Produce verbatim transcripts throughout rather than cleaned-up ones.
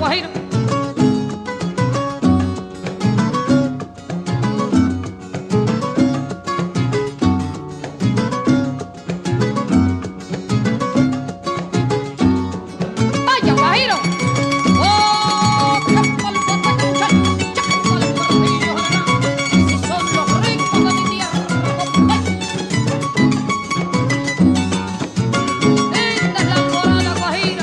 Guajiro. ¡Vaya, Guajiro! ¡Oh! Si son los ricos de mi tierra. Esta es la alborada guajira.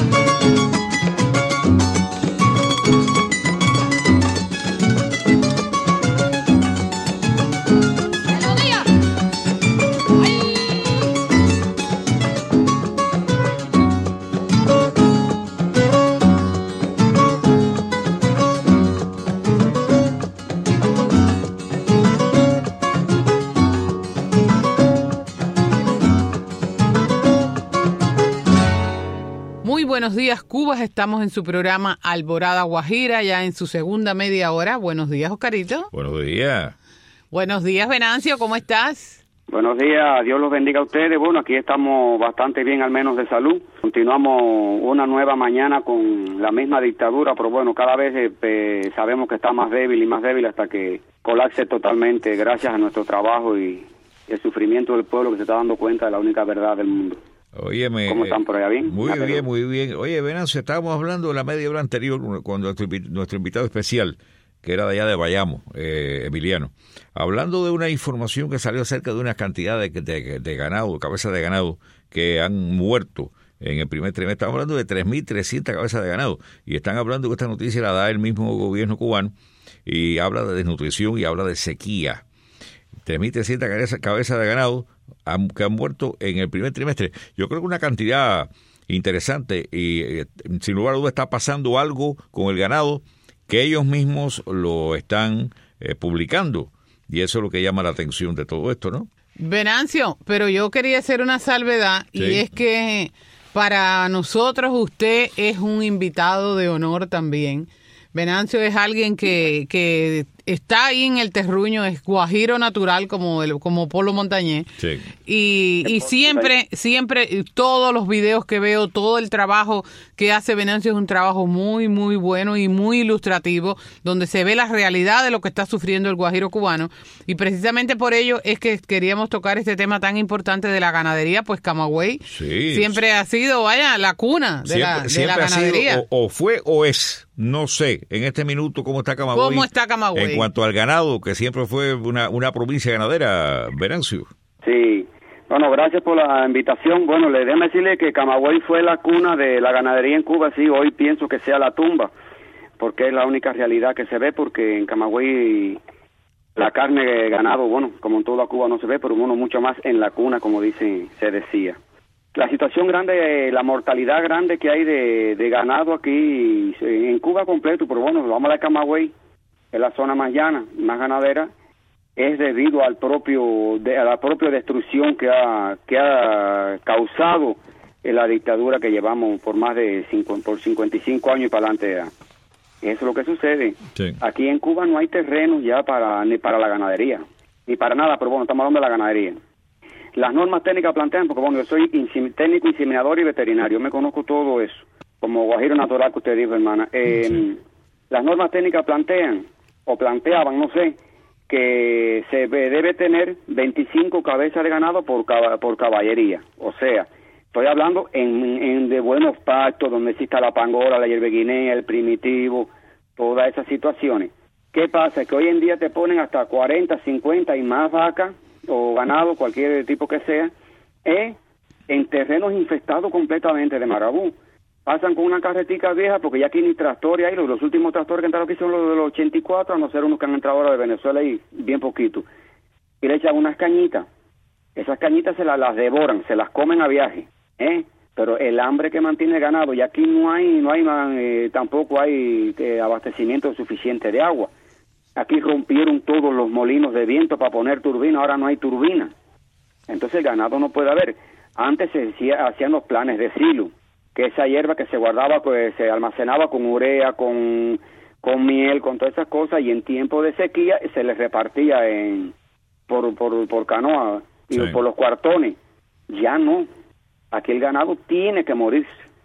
Melodía. ¡Ay! Muy buenos días, Cuba. Estamos en su programa Alborada Guajira, ya en su segunda media hora. Buenos días, Oscarito. Buenos días. Buenos días, Venancio. ¿Cómo estás? Buenos días, Dios los bendiga a ustedes. Bueno, aquí estamos bastante bien, al menos de salud. Continuamos una nueva mañana con la misma dictadura, pero bueno, cada vez eh, sabemos que está más débil y más débil hasta que colapse totalmente gracias a nuestro trabajo y el sufrimiento del pueblo que se está dando cuenta de la única verdad del mundo. Óyeme, ¿Cómo están por allá? ¿Bien? Muy Gracias. bien, muy bien. Oye, Venancio, estábamos hablando de la media hora anterior cuando nuestro, nuestro invitado especial, que era de allá de Bayamo, eh, Emiliano, hablando de una información que salió acerca de una cantidad de, de, de ganado, cabezas de ganado, que han muerto en el primer trimestre. Estamos hablando de tres mil trescientas cabezas de ganado, y están hablando que esta noticia la da el mismo gobierno cubano, y habla de desnutrición y habla de sequía. tres mil trescientas cabezas de ganado han, que han muerto en el primer trimestre. Yo creo que una cantidad interesante y eh, sin lugar a dudas está pasando algo con el ganado que ellos mismos lo están eh, publicando, y eso es lo que llama la atención de todo esto, ¿no? Venancio, pero yo quería hacer una salvedad, Sí. y es que para nosotros usted es un invitado de honor también. Venancio es alguien que, que está ahí en el terruño, es guajiro natural como el, como Polo Montañés. Sí. Y, y siempre, siempre, todos los videos que veo, todo el trabajo que hace Venancio es un trabajo muy, muy bueno y muy ilustrativo, donde se ve la realidad de lo que está sufriendo el guajiro cubano. Y precisamente por ello es que queríamos tocar este tema tan importante de la ganadería, pues Camagüey Sí. siempre ha sido, vaya, la cuna de Siempre, la, de siempre la ha sido, ganadería. o, o fue o es, no sé, en este minuto cómo está Camagüey. ¿Cómo está Camagüey? En cuanto al ganado, que siempre fue una, una provincia ganadera, Venancio. Sí. Bueno, gracias por la invitación. Bueno, le déjame decirle que Camagüey fue la cuna de la ganadería en Cuba. Sí, hoy pienso que sea la tumba, porque es la única realidad que se ve, porque en Camagüey la carne de ganado, bueno, como en toda Cuba no se ve, pero bueno, mucho más en la cuna, como dicen, se decía. La situación grande, la mortalidad grande que hay de, de ganado aquí en Cuba completo, pero bueno, vamos a la Camagüey, es la zona más llana, más ganadera, es debido al propio de, a la propia destrucción que ha que ha causado la dictadura que llevamos por más de cinco, por cincuenta y cinco años y para adelante. Eso es lo que sucede. Sí. Aquí en Cuba no hay terrenos ya para ni para la ganadería, ni para nada, pero bueno, estamos hablando de la ganadería. Las normas técnicas plantean, porque bueno, yo soy insim- técnico, inseminador y veterinario, me conozco todo eso, como guajiro natural que usted dijo, hermana. Eh, sí. Las normas técnicas plantean, o planteaban, no sé, que se debe tener veinticinco cabezas de ganado por cab- por caballería. O sea, estoy hablando en, en de buenos pactos, donde exista la pangola, la hierbeguinea, el primitivo, todas esas situaciones. ¿Qué pasa? Que hoy en día te ponen hasta cuarenta, cincuenta y más vacas, o ganado, cualquier tipo que sea, eh, en terrenos infestados completamente de marabú. Pasan con una carretica vieja, porque ya aquí ni tractores hay, los, los últimos tractores que entraron aquí son los de los ochenta y cuatro, a no ser unos que han entrado ahora de Venezuela y bien poquito. Y le echan unas cañitas. Esas cañitas se las, las devoran, se las comen a viaje, ¿eh? Pero el hambre que mantiene el ganado, y aquí no hay, no hay eh, tampoco hay eh, abastecimiento suficiente de agua. Aquí rompieron todos los molinos de viento para poner turbina, ahora no hay turbina. Entonces el ganado no puede haber. Antes se decía, hacían los planes de silo, que esa hierba que se guardaba, pues se almacenaba con urea, con, con miel, con todas esas cosas, y en tiempo de sequía se les repartía en por, por, por canoa y sí. por los cuartones. Ya no. Aquí el ganado tiene que morirse,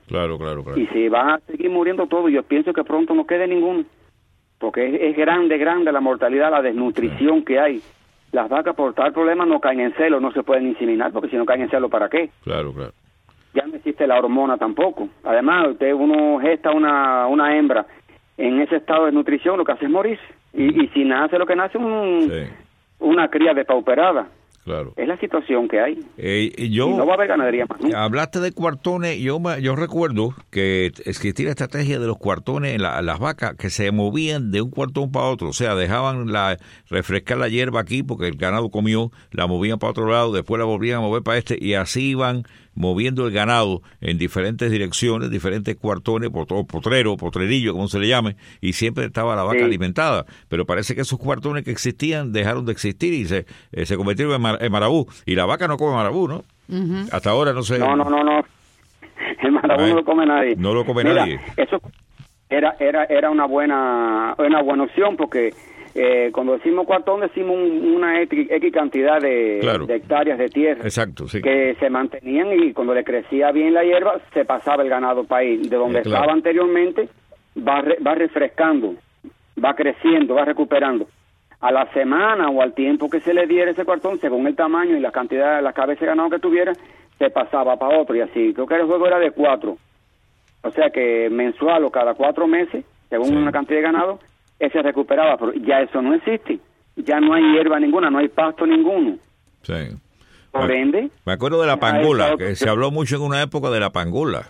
Claro, claro, claro. Y si van a seguir muriendo todos, yo pienso que pronto no quede ninguno. Porque es, es grande, grande la mortalidad, la desnutrición sí. que hay. Las vacas por tal problema no caen en celo, no se pueden inseminar, porque si no caen en celo, ¿para qué? Claro, claro. Ya no existe la hormona tampoco. Además, usted uno gesta una, una hembra en ese estado de nutrición, lo que hace es morir. Y, y si nace lo que nace, un, sí. una cría depauperada. Claro. Es la situación que hay. Eh, yo, y no va a haber ganadería más. ¿no? Hablaste de cuartones. Yo yo recuerdo que existía la estrategia de los cuartones en la, las vacas que se movían de un cuartón para otro. O sea, dejaban la refrescar la hierba aquí porque el ganado comió, la movían para otro lado, después la volvían a mover para este y así iban moviendo el ganado en diferentes direcciones, diferentes cuartones, potrero, potrerillo, como se le llame, y siempre estaba la vaca sí. alimentada. Pero parece que esos cuartones que existían dejaron de existir y se, eh, se convirtieron en, mar, en marabú. Y la vaca no come marabú, ¿no? Uh-huh. Hasta ahora no sé. No, no, no, no. El marabú Ay, no lo come nadie. No lo come Mira, nadie. Eso era era era una buena una buena opción porque Eh, cuando decimos cuartón decimos un, una X, X cantidad de, claro. de hectáreas de tierra. Exacto, sí. Que se mantenían y cuando le crecía bien la hierba se pasaba el ganado para ahí. De donde eh, claro. estaba anteriormente va, re, va refrescando, va creciendo, va recuperando. A la semana o al tiempo que se le diera ese cuartón, según el tamaño y la cantidad, la cabeza de ganado que tuviera, se pasaba para otro y así. Creo que el juego era de cuatro. O sea que mensual o cada cuatro meses, según sí. una cantidad de ganado, ese recuperaba, pero ya eso no existe. Ya no hay hierba ninguna, no hay pasto ninguno. Sí. Por me, ende... Me acuerdo de la pangula, que se habló mucho en una época de la pangula.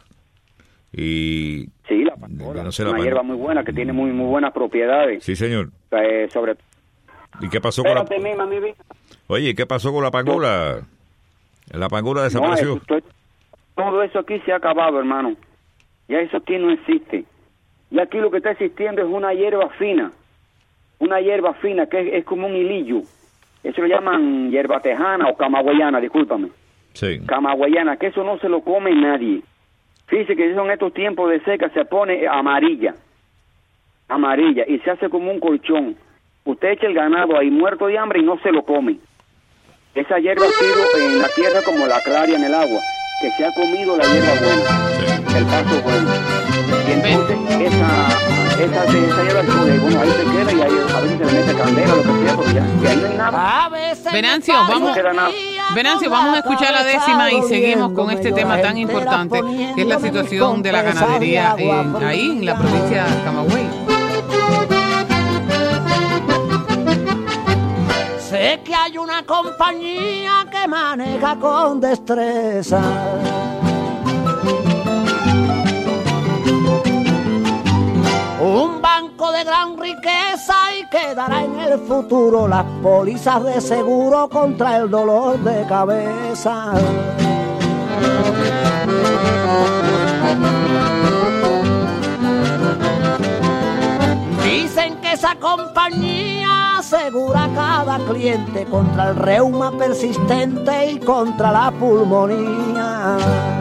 Y... Sí, la pangula. No sé, una la hierba muy buena, que tiene muy muy buenas propiedades. Sí, señor. Eh, sobre... ¿Y qué pasó Espérate con la... misma, mi vida. Oye, ¿qué pasó con la pangula? La pangula desapareció. No, eso, todo eso aquí se ha acabado, hermano. Ya eso aquí no existe. Y aquí lo que está existiendo es una hierba fina, una hierba fina que es, es como un hilillo. Eso lo llaman hierba tejana o camagüeyana, discúlpame. Sí. Camagüeyana, que eso no se lo come nadie. Fíjese que en estos tiempos de seca se pone amarilla, amarilla, y se hace como un colchón. Usted echa el ganado ahí muerto de hambre y no se lo come. Esa hierba ha sido en la tierra como la claria en el agua, que se ha comido la hierba buena, sí. el pasto bueno. Y entonces esa, esa, esa hierba, bueno, ahí se queda y ahí a veces se le mete candela, lo que sea, porque ya, y ahí no hay nada. Venancio, vamos, Venancio, vamos a escuchar la décima y seguimos con este tema tan importante que es la situación de la ganadería en, ahí en la provincia de Camagüey. Sé que hay una compañía que maneja con destreza un banco de gran riqueza y que dará en el futuro las pólizas de seguro contra el dolor de cabeza. Dicen que esa compañía asegura a cada cliente contra el reuma persistente y contra la pulmonía.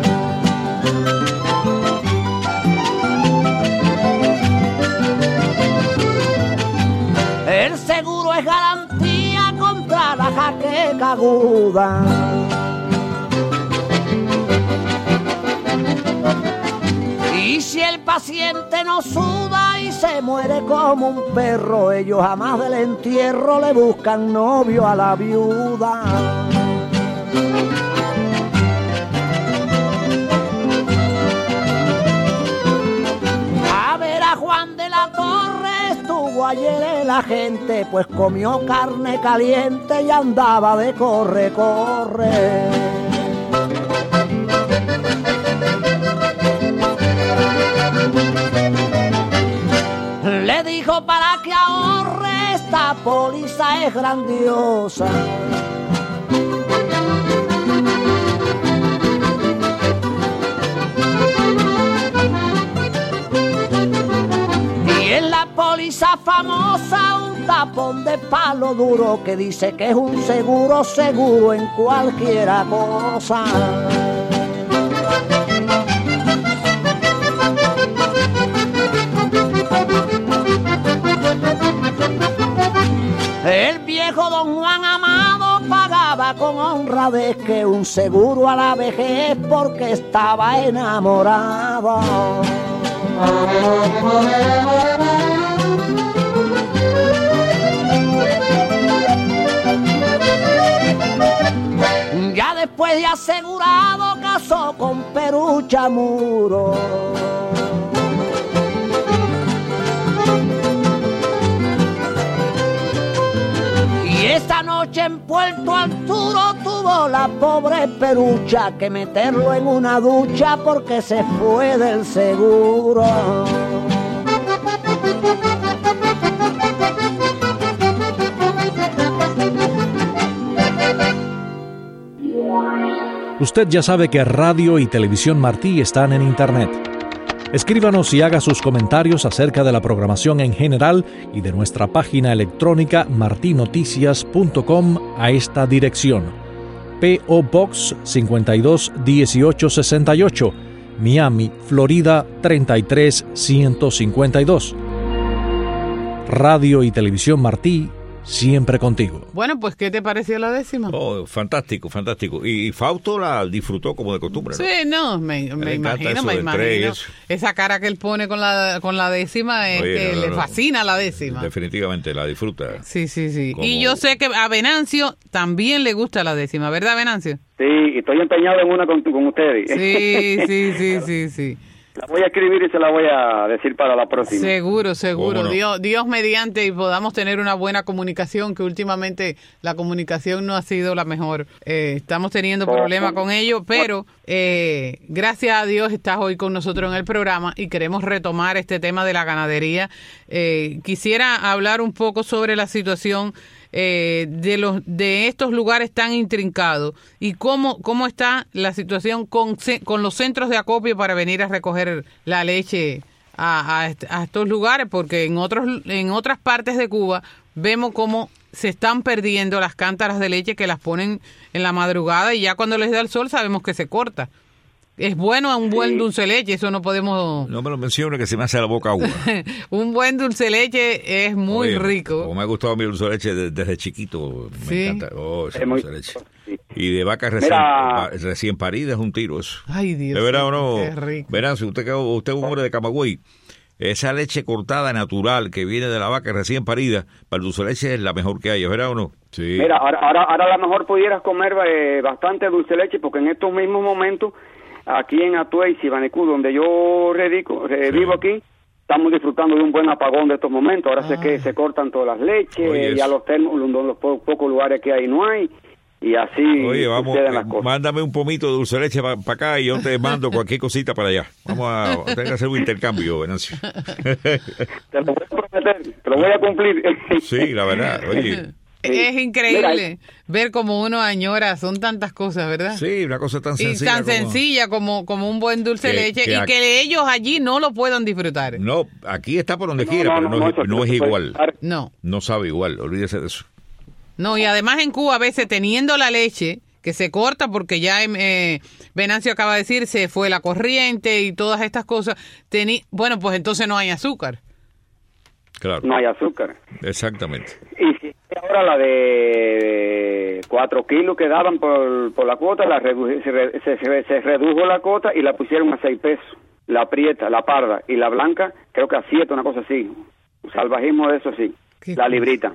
El seguro es garantía contra la jaqueca aguda. Y si el paciente no suda y se muere como un perro, ellos jamás del entierro le buscan novio a la viuda. A ver a Juan de la Torre estuvo ayer la gente, pues comió carne caliente y andaba de corre, corre. Le dijo para que ahorre, esta póliza es grandiosa. Y en la póliza famosa un tapón de palo duro que dice que es un seguro seguro en cualquiera cosa. El viejo don Juan Amado pagaba con honradez que un seguro a la vejez porque estaba enamorado. Ya después de asegurado casó con Perucha Muro. Y esta noche en Puerto Arturo tuvo la pobre Perucha que meterlo en una ducha porque se fue del seguro. Usted ya sabe que Radio y Televisión Martí están en Internet. Escríbanos y haga sus comentarios acerca de la programación en general y de nuestra página electrónica martinoticias punto com a esta dirección. P O Box cincuenta y dos dieciocho sesenta y ocho, Miami, Florida treinta y tres ciento cincuenta y dos. Radio y Televisión Martí, siempre contigo. Bueno, pues, ¿qué te pareció la décima? Oh, fantástico, fantástico. Y, y Fausto la disfrutó como de costumbre, ¿no? Sí, no, me, me imagino, me imagino. Esa cara que él pone con la con la décima es Oye, que no, no, le fascina la décima. Definitivamente, la disfruta. Sí, sí, sí. Como... Y yo sé que a Venancio también le gusta la décima, ¿verdad, Venancio? Sí, estoy empeñado en una con, con ustedes. Sí, sí, sí, sí, sí. La voy a escribir y se la voy a decir para la próxima. Seguro, seguro. No? Dios, Dios mediante y podamos tener una buena comunicación, que últimamente la comunicación no ha sido la mejor. Eh, estamos teniendo problemas con ello, pero eh, gracias a Dios estás hoy con nosotros en el programa y queremos retomar este tema de la ganadería. Eh, quisiera hablar un poco sobre la situación Eh, de los de estos lugares tan intrincados y cómo cómo está la situación con con los centros de acopio para venir a recoger la leche a, a, a estos lugares, porque en otros en otras partes de Cuba vemos cómo se están perdiendo las cántaras de leche que las ponen en la madrugada y ya cuando les da el sol sabemos que se corta. Es bueno un buen sí. dulce leche, eso no podemos... No me lo mencione que se me hace la boca agua. Un buen dulce leche es muy Oye, rico. Como me ha gustado mi dulce leche desde, desde chiquito, me ¿Sí? encanta. Oh, esa es muy... dulce leche. Sí. Y de vaca recién, Mira... recién parida es un tiro eso. Ay, Dios. ¿De verdad o no? Qué rico. Verán, si usted, usted es un hombre de Camagüey, esa leche cortada natural que viene de la vaca recién parida, para el dulce leche es la mejor que hay, ¿es verdad o no? Sí. Mira, ahora, ahora, ahora a lo mejor pudieras comer eh, bastante dulce leche, porque en estos mismos momentos aquí en Atuey, Sibanecú, donde yo radico, eh, sí. vivo aquí, estamos disfrutando de un buen apagón de estos momentos. Ahora ah. sé que se cortan todas las leches, Oye, y a los termos, los, los po pocos lugares que hay no hay, y así Oye, vamos, suceden las cosas. Mándame un pomito de dulce leche para pa acá y yo te mando cualquier cosita para allá. Vamos a tener que hacer un intercambio, Venancio. Te lo voy a prometer, te lo voy a cumplir. Sí, la verdad, oye... Es increíble Mira, ver cómo uno añora, son tantas cosas, ¿verdad? Sí, una cosa tan sencilla. Y tan como, sencilla como, como un buen dulce que, leche que y aquí, que ellos allí no lo puedan disfrutar. No, aquí está por donde no, quiera, no, pero no, no, es, no es igual. No. No sabe igual, olvídese de eso. No, y además en Cuba a veces teniendo la leche que se corta porque ya eh, Venancio acaba de decir se fue la corriente y todas estas cosas, tení, bueno, pues entonces no hay azúcar. Claro. No hay azúcar. Exactamente. Y si ahora la de cuatro kilos que daban por, por la cuota, la redu se, se, se, se redujo la cuota y la pusieron a seis pesos. La prieta, la parda y la blanca, creo que a siete, una cosa así. Salvajismo de eso sí. La librita.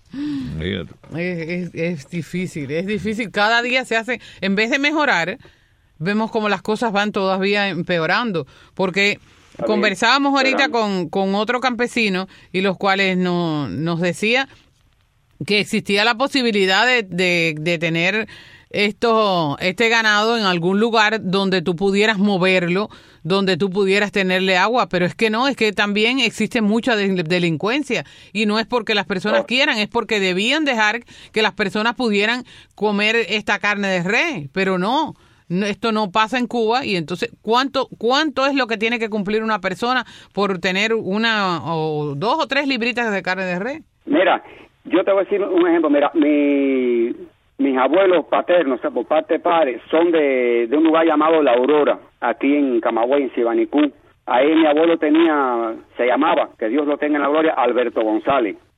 Es, es, es difícil, es difícil. Cada día se hace, en vez de mejorar, vemos como las cosas van todavía empeorando. Porque... Conversábamos ahorita con, con otro campesino y los cuales no, nos decía que existía la posibilidad de, de, de tener esto, este ganado en algún lugar donde tú pudieras moverlo, donde tú pudieras tenerle agua, pero es que no, es que también existe mucha de, delincuencia y no es porque las personas oh. quieran, es porque debían dejar que las personas pudieran comer esta carne de res, pero no. No, esto no pasa en Cuba y entonces ¿cuánto cuánto es lo que tiene que cumplir una persona por tener una o dos o tres libritas de carne de res? Mira, yo te voy a decir un ejemplo. Mira, mi, mis abuelos paternos, o sea, por parte de padres, son de, de un lugar llamado La Aurora, aquí en Camagüey, en Sibanicú. Ahí mi abuelo tenía, se llamaba, que Dios lo tenga en la gloria, Alberto González.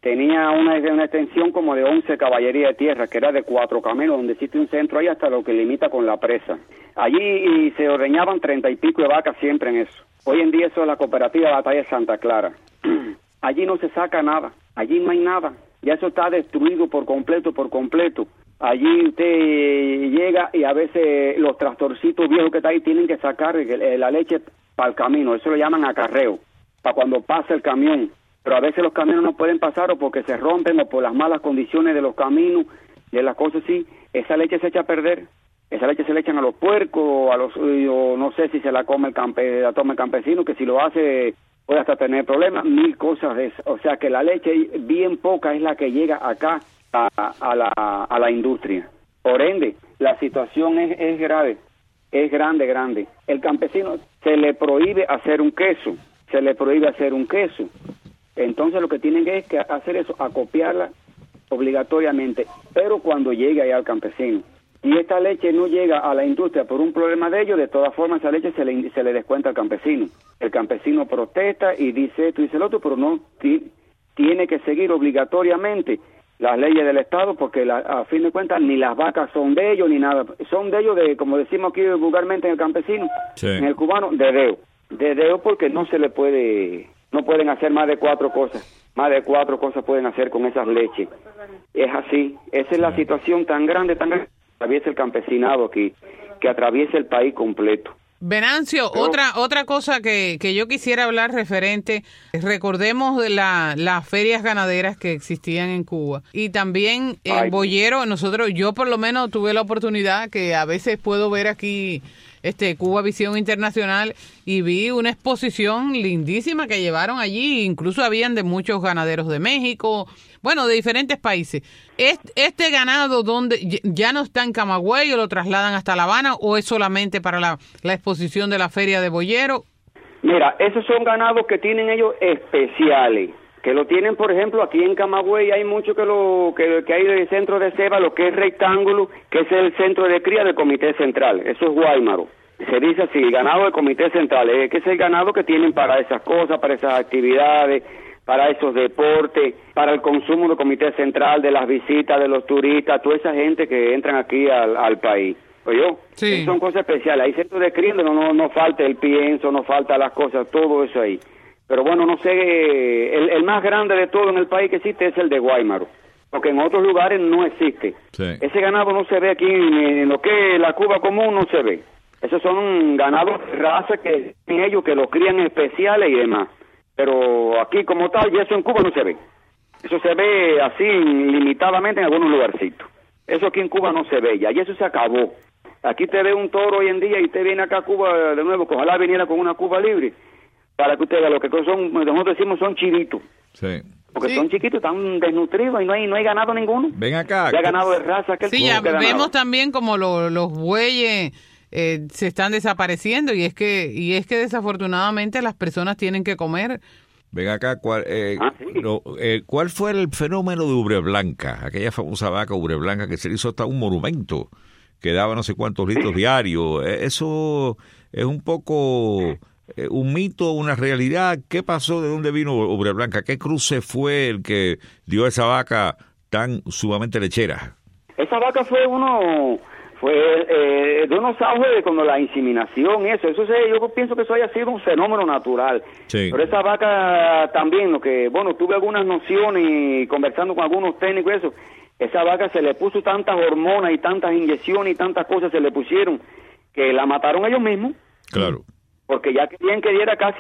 tenía una, una extensión como de once caballerías de tierra, que era de cuatro caminos, donde existe un centro ahí hasta lo que limita con la presa. Allí y se ordeñaban treinta y pico de vacas siempre en eso. Hoy en día eso es la cooperativa Batalla de Santa Clara. Allí no se saca nada, allí no hay nada, ya eso está destruido por completo, por completo. Allí usted llega y a veces los tractorcitos viejos que está ahí tienen que sacar la leche para el camino, eso lo llaman acarreo, para cuando pasa el camión. Pero a veces los camiones no pueden pasar o porque se rompen o por las malas condiciones de los caminos, de las cosas así, esa leche se echa a perder. Esa leche se le echan a los puercos, a los, o no sé si se la come el campe, la toma el campesino, que si lo hace puede hasta tener problemas, mil cosas de eso. O sea que la leche bien poca es la que llega acá a, a, la, a la industria. Por ende, la situación es, es grave, es grande, grande. El campesino se le prohíbe hacer un queso, se le prohíbe hacer un queso. Entonces lo que tienen que es que hacer eso, acopiarla obligatoriamente, pero cuando llegue allá al campesino. Si esta leche no llega a la industria por un problema de ellos, de todas formas esa leche se le, se le descuenta al campesino. El campesino protesta y dice esto y dice el otro, pero no ti, tiene que seguir obligatoriamente las leyes del Estado, porque la, a fin de cuentas ni las vacas son de ellos ni nada. Son de ellos, de como decimos aquí vulgarmente en el campesino, sí. En el cubano, de deo. De deo porque no se le puede, no pueden hacer más de cuatro cosas. Más de cuatro cosas pueden hacer con esas leches. Es así. Esa es la situación tan grande, tan grande. Atraviesa el campesinado aquí, que atraviesa el país completo. Venancio, Pero, otra otra cosa que, que yo quisiera hablar referente, recordemos de la, las ferias ganaderas que existían en Cuba y también el ay, boyero. Nosotros, yo por lo menos tuve la oportunidad que a veces puedo ver aquí este Cuba Visión Internacional y vi una exposición lindísima que llevaron allí, incluso habían de muchos ganaderos de México, bueno, de diferentes países. ¿Este ganado donde ya no está en Camagüey o lo trasladan hasta La Habana o es solamente para la, la exposición de la feria de boyero? Mira, esos son ganados que tienen ellos especiales, que lo tienen, por ejemplo, aquí en Camagüey hay mucho que lo que, que hay del centro de ceba, lo que es rectángulo, que es el centro de cría del Comité Central, eso es Guaymaro. Se dice así, ganado del Comité Central, es que es el ganado que tienen para esas cosas, para esas actividades, para esos deportes, para el consumo del Comité Central, de las visitas de los turistas, toda esa gente que entran aquí al, al país. ¿Oyó? Sí. Son cosas especiales. Hay centros de cría, no, no, no falta el pienso, no falta las cosas, todo eso ahí. Pero bueno, no sé, el, el más grande de todo en el país que existe es el de Guaymaro, porque en otros lugares no existe. Sí. Ese ganado no se ve aquí, en lo que es la Cuba común no se ve. Esos son ganados de raza que tienen ellos, que los crían especiales y demás. Pero aquí como tal, y eso en Cuba no se ve. Eso se ve así limitadamente en algunos lugarcitos. Eso aquí en Cuba no se ve ya, y eso se acabó. Aquí te ve un toro hoy en día y te viene acá a Cuba de nuevo, que ojalá viniera con una Cuba libre, para que usted vea lo que son, nosotros decimos son chivitos. Sí. Porque sí. Son chiquitos, están desnutridos y no hay no hay ganado ninguno. Ven acá. Ya ganado de raza. Que sí, ya vemos también como lo, los bueyes eh, se están desapareciendo y es que y es que desafortunadamente las personas tienen que comer. Ven acá, ¿cuál, eh, ah, sí. no, eh, ¿cuál fue el fenómeno de Ubre Blanca? Aquella famosa vaca Ubre Blanca que se le hizo hasta un monumento, que daba no sé cuántos litros diarios. Eso es un poco eh, un mito, una realidad. ¿Qué pasó? ¿De dónde vino Ubre Blanca? ¿Qué cruce fue el que dio a esa vaca tan sumamente lechera? Esa vaca fue uno... Fue eh, de unos auges de cuando la inseminación, eso, eso se, yo pienso que eso haya sido un fenómeno natural. Sí. Pero esa vaca también, lo que, bueno, tuve algunas nociones y conversando con algunos técnicos y eso, esa vaca se le puso tantas hormonas y tantas inyecciones y tantas cosas se le pusieron que la mataron ellos mismos. Claro. Porque ya querían que diera casi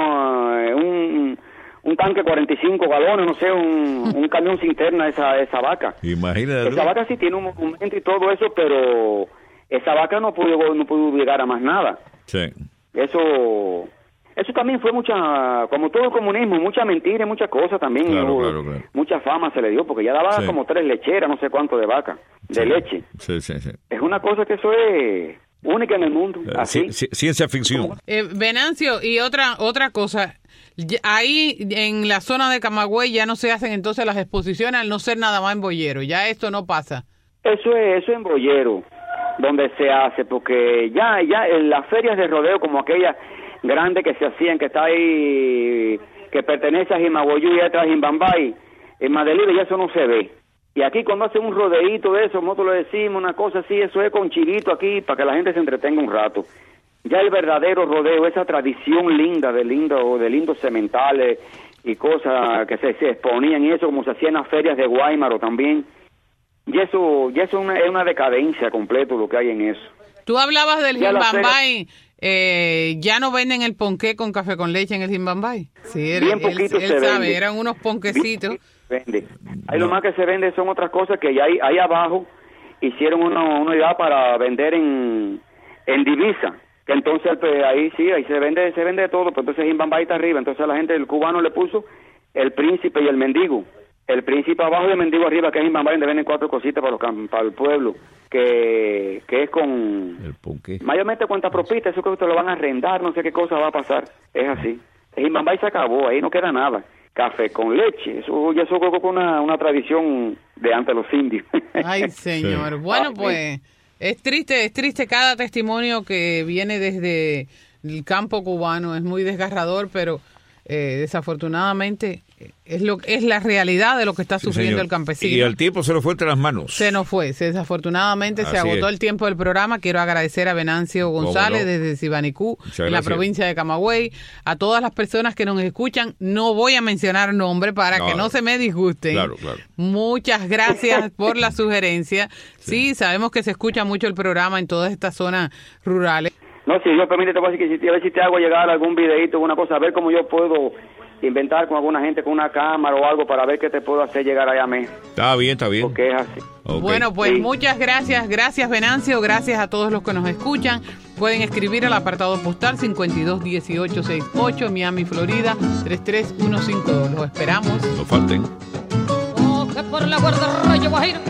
uh, un... un tanque cuarenta y cinco galones, no sé, un, un camión cisterna esa esa vaca. Imagínate. Esa vaca sí tiene un monumento y todo eso, pero esa vaca no pudo no pudo llegar a más nada. Sí. Eso eso también fue mucha, como todo el comunismo, mucha mentira, muchas cosas también. Claro, hubo, claro, claro. Mucha fama se le dio, porque ya daba sí. como tres lecheras, no sé cuánto de vaca, de sí. leche. Sí, sí, sí. Es una cosa que eso es única en el mundo. Uh, así. C- ciencia ficción. Eh, Venancio, y otra otra cosa, ahí en la zona de Camagüey ya no se hacen entonces las exposiciones al no ser nada más en boyero, ya esto no pasa. Eso es, eso en boyero, donde se hace, porque ya, ya en las ferias de rodeo como aquellas grandes que se hacían, que está ahí, que pertenece a Jimaguayú y otra a Jimbambay, En Madelibre ya eso no se ve. Y aquí cuando hacen un rodeíto de eso, nosotros le decimos una cosa así, eso es con chilito aquí, para que la gente se entretenga un rato. Ya el verdadero rodeo, esa tradición linda de lindo, de lindos sementales y cosas que se, se exponían y eso, como se hacía en las ferias de Guaymaro también, y eso, ya eso es una, es una decadencia completo lo que hay en eso. Tú hablabas del Ya la Jimbambay, eh, ya no venden el ponqué con café con leche en el Jimbambay. Sí, él, Bien poquito él, él se sabe, vende. eran unos ponquecitos. Bien, vende. Ahí lo más que se vende son otras cosas que ya ahí, ahí abajo hicieron una, una idea para vender en, en divisa, que entonces pues, ahí sí, ahí se vende se vende todo, pero entonces Jimbambay está arriba, entonces la gente, el cubano le puso el príncipe y el mendigo. El príncipe abajo y el mendigo arriba, que es Jimbambay, donde venden cuatro cositas para, los, cam- para el pueblo, que, que es con... El ponqué. Mayormente cuenta propita, eso que ustedes lo van a arrendar, no sé qué cosa va a pasar, es así. El Jimbambay se acabó, ahí no queda nada. Café con leche, eso ya eso creo que es una, una tradición de antes los indios. Ay, señor. Sí. Bueno, pues es triste, es triste cada testimonio que viene desde el campo cubano, es muy desgarrador, pero eh, desafortunadamente es lo es la realidad de lo que está Sí, sufriendo señor. el campesino. Y el tiempo se lo fue entre las manos. Se nos fue, se, desafortunadamente se Así agotó es. el tiempo del programa. Quiero agradecer a Venancio González no? desde Sibanicú, Muchas en la gracias. provincia de Camagüey, a todas las personas que nos escuchan. No voy a mencionar nombre para No, que no no. se me disgusten. Claro, claro. Muchas gracias por la sugerencia. Sí. sí, sabemos que se escucha mucho el programa en todas estas zonas rurales. No, si Dios permite, te voy a decir que si, a ver si te hago llegar algún videito, alguna cosa, a ver cómo yo puedo inventar con alguna gente, con una cámara o algo, para ver qué te puedo hacer llegar allá a mí, Está bien, está bien. porque es así. Ok. Bueno, pues Sí. muchas gracias, gracias Venancio, gracias a todos los que nos escuchan. Pueden escribir al apartado postal cincuenta y dos dieciocho sesenta y ocho, Miami, Florida, tres tres uno cinco dos. Los esperamos. No falten. Oh, que por la guardarraya Guajira